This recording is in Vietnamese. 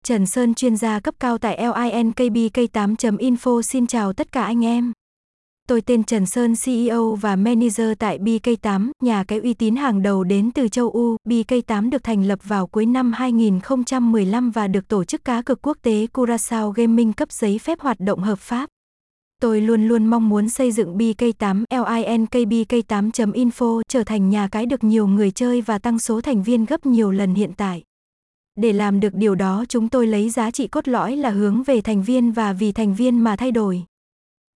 Trần Sơn, chuyên gia cấp cao tại LINKBK8.info. Xin chào tất cả anh em. Tôi tên Trần Sơn, CEO và Manager tại BK8, nhà cái uy tín hàng đầu đến từ châu Âu. BK8 được thành lập vào cuối năm 2015 và được tổ chức cá cược quốc tế Curaçao Gaming cấp giấy phép hoạt động hợp pháp. Tôi luôn luôn mong muốn xây dựng BK8, LINKBK8.info trở thành nhà cái được nhiều người chơi và tăng số thành viên gấp nhiều lần hiện tại. Để làm được điều đó, chúng tôi lấy giá trị cốt lõi là hướng về thành viên và vì thành viên mà thay đổi.